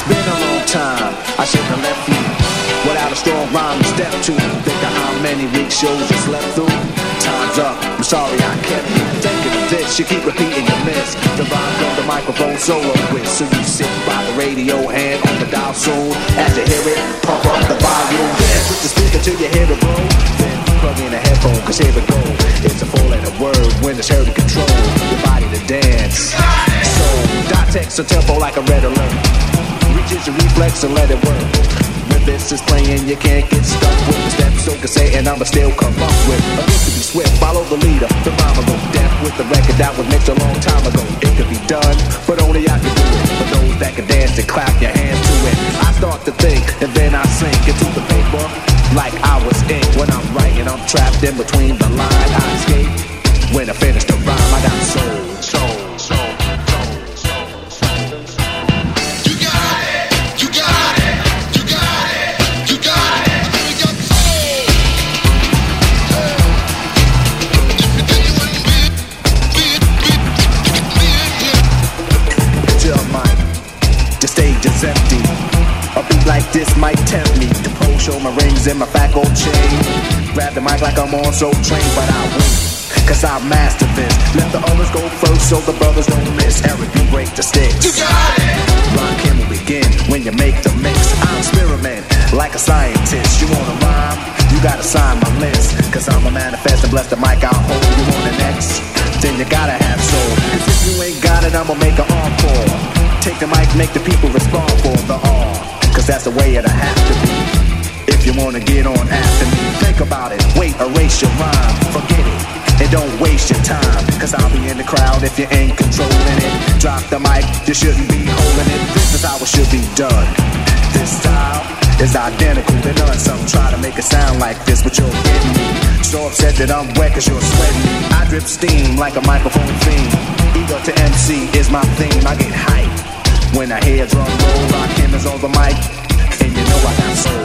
It's been a long time, I shouldn't have left you without a strong rhyme to step to. Think of how many weeks shows you slept through. Time's up, I'm sorry I kept you thinking of this. You keep repeating your miss. The rhyme from the microphone solo with. So you sit by the radio and on the dial soon. As you hear it, pump up the volume. Dance with the speaker till you hear it blow. Then plug in a headphone, cause here we go. It's a four-letter word when it's heard to control your body to dance. So, dot text a tempo like a red alert. Reaches your reflex and let it work. When this is playing, you can't get stuck with the steps. So can say, and I'ma still come up with a gift to be swift. Follow the leader, the rhyme will go deaf with the record that was mixed a long time ago. It could be done, but only I can do it. For those that can dance and clap your hands to it. I start to think, and then I sink into the paper like I was ink. When I'm writing, I'm trapped in between the line. I escape when I finish the rhyme. I got soul. Empty. A beat like this might tempt me to pose, show my rings and my fat gold chain. Grab the mic like I'm on Soul Train, but I win, cause I master this. Let the others go first so the brothers don't miss. Eric B. break the sticks. You got it! Ron Kim will begin when you make the mix. I experiment like a scientist. You wanna rhyme? You gotta sign my list. Cause I'm a manifest and bless the mic I'll hold. You want an X? Then you gotta have soul. Cause if you ain't got it, I'ma make an encore. Take the mic, make the people respond for the R. Cause that's the way it'll have to be. If you wanna get on after me, think about it, wait, erase your rhyme, forget it, and don't waste your time. Cause I'll be in the crowd if you ain't controlling it. Drop the mic, you shouldn't be holding it. This is how it should be done. This style is identical to none. Some try to make it sound like this, but you're getting me. So upset that I'm wet cause you're sweating me. I drip steam like a microphone fiend. Ego to MC is my theme, I get hype when I hear drum roll. Rock him is on the mic, and you know I got soul.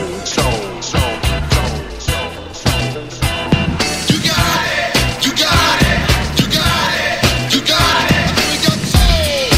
You got it, you got it, you got it, you got it. You got soul.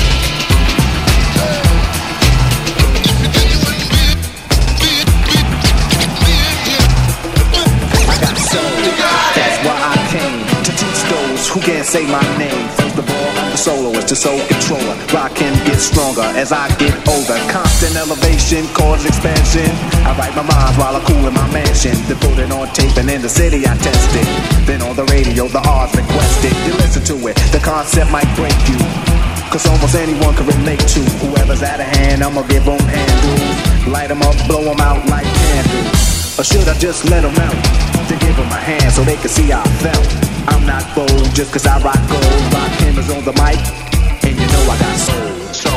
I got soul. That's why I came to teach those who can't say my name. First of all, I'm the soloist, the soul controller. Rock him gets stronger as I get older. Constant elevation, cause expansion. I write my rhymes while I cool in my mansion. Then put it on tape and in the city I test it. Then on the radio the R's requested. You listen to it, the concept might break you. Cause almost anyone can relate to. Whoever's out of hand, I'ma give them handles. Light them up, blow them out like candles. Or should I just let them out? To give them a hand so they can see how I felt. I'm not bold just cause I rock gold. Rock him is on the mic, and you know I got soul.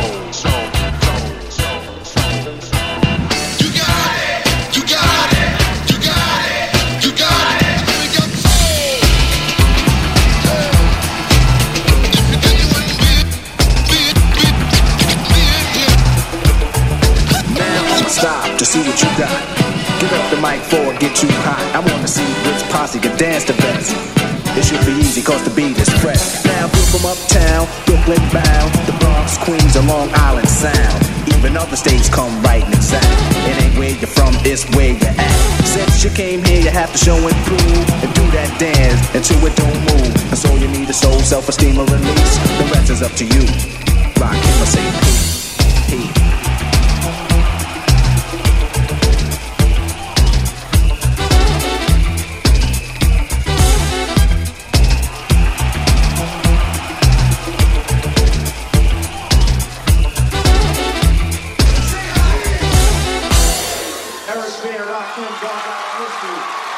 You got it, you got it, you got it, you got it. You got soul. Now stop to see what you got. Get off the mic for it get too hot. I wanna see which posse can dance the best. It should be easy cause the beat is fresh. Now we're from uptown, Brooklyn bound, the Bronx, Queens, and Long Island Sound. Even other states come right and exact. It ain't where you're from, it's where you're at. Since you came here, you have to show and prove. And do that dance until it don't move. That's all you need is soul, self-esteem, or release. The rest is up to you. Rock him or say Pete. Eric B. and Rock Him, Dog Out History.